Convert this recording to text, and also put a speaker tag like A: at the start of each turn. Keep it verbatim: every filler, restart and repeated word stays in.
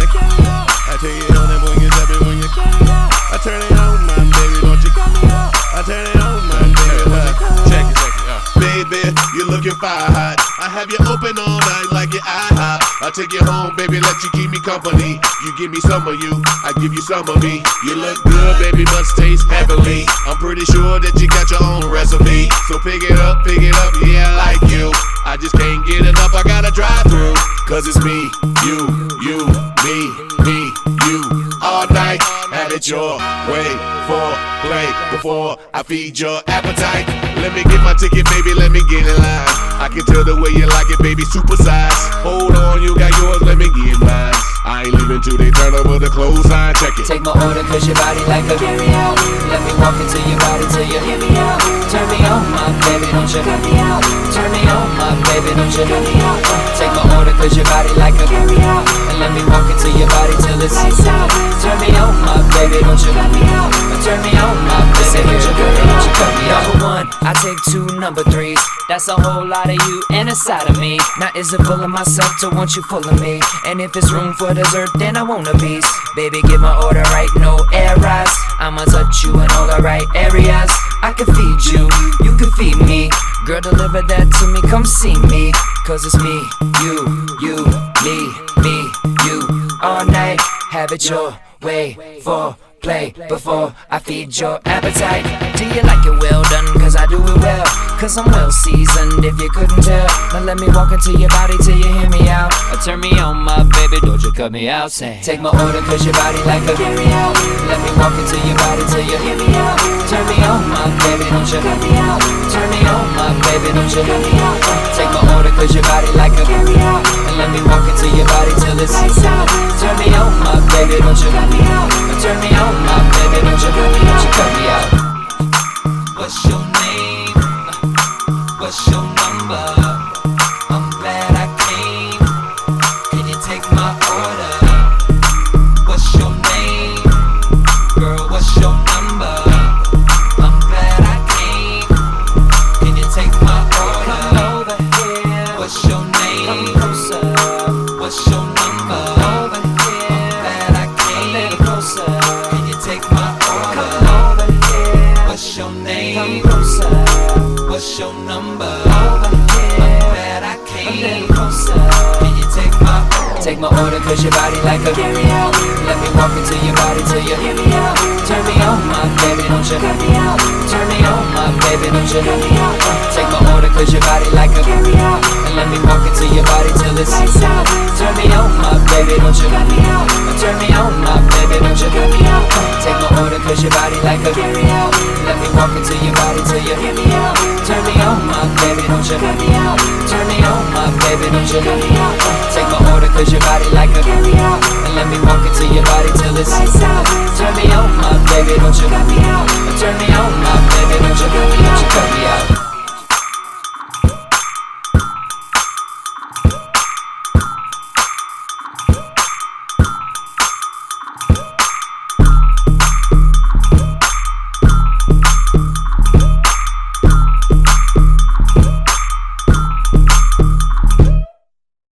A: carry out. I take it on and when you tap it when you carry out. I turn it on, my baby, don't you cut me out. I turn it on, my baby, don't you cut me out. Check it, check it, uh. Baby, you're looking fire hot. I have you open all night like your IHOP. I take you home, baby, let you keep me company. You give me some of you, I give you some of me. You look good, baby, must taste heavenly. I'm pretty sure that you got your own recipe. So pick it up, pick it up, yeah, I like you. I just can't get enough, I gotta drive through. Cause it's me, you, you, me, me, you. All night, have it your way. For play before I feed your appetite. Let me get my ticket, baby, let me get in line. I can tell the way you like it, baby, supersize. Hold on, you got yours, let me get mine. I ain't leaving till they turn over the clothesline, check it.
B: Take my order cause your body like a carry out. Let me walk into your body till you hear me out. Turn me on, my baby, don't you cut me out. Turn me on, my baby, don't you cut me out. Take my order cause your body like a carry out. And let me walk into your body till it's lights out. Turn me on, my baby, don't you cut me out. Turn me on, my baby, don't you cut me out. You cut me out. Number one, I take two number threes. That's a whole lot of you and a side of me. Now is it full of myself to want you full of me? And if it's room for dessert, then I want a piece. Baby, get my order right, no errors. I'ma touch you in all the right areas. I can feed you, you can feed me. Girl, deliver that to me, come see me. Cause it's me, you, you, me, me, you. All night, have it your way. For play before I feed your appetite. Do you like it well done? Cause I do it well. Cause I'm well seasoned if you couldn't tell. Now let me walk into your body till you hear me out. Or turn me on, my baby, don't you cut me out. Say, take my order cause your body like a carry out. Let me walk into your body till you hear me out. Turn me on, my baby, don't you cut me out. Turn me on, my baby, don't you cut me out. Take my order cause your body like a carry out. And let me walk into your body till it's lights out. Turn me on, my baby, don't you cut me out. Turn me on, my baby, don't you cut me out. You cut me out. What's your name? What's your number? I'm glad I came. Can you take my order? What's your name? Girl, what's your number? I'm glad I came. Can you take my order? Come over here. What's your name? Come closer. What's your number? Over here. I'm glad I came. A little closer. Can you take my order? Come over here. What's your name? Come closer. What's your number? Over here. I'm glad I came. A little closer. Can you take my order? Take my order cause your body like a carry out. Let me walk into your body till you hear me out. Turn me on, my baby, don't you cut me out. Turn me on, my baby, don't you cut me out. Take my order cause your body like a carry out. And let me walk into your body till it's lights out. Turn me on, my baby, don't you cut me out. Turn me on, my baby, don't you cut me out. Take my order cause your body like a carry out. Let me walk into your body till you hear me out. Turn me on, my baby, don't you cut me out. Turn me on, my baby, don't you cut me out. Take my order cause your body like